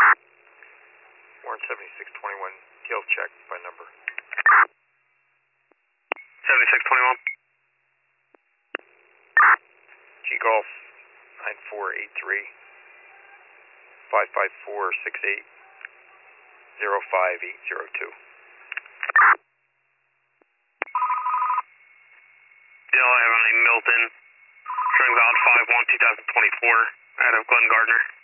Warren 7621, kill check by number. 7621. G Golf 9483 55468 05802. Still have on a Milton, showing valid 5-1-2024 out of Glen Gardner.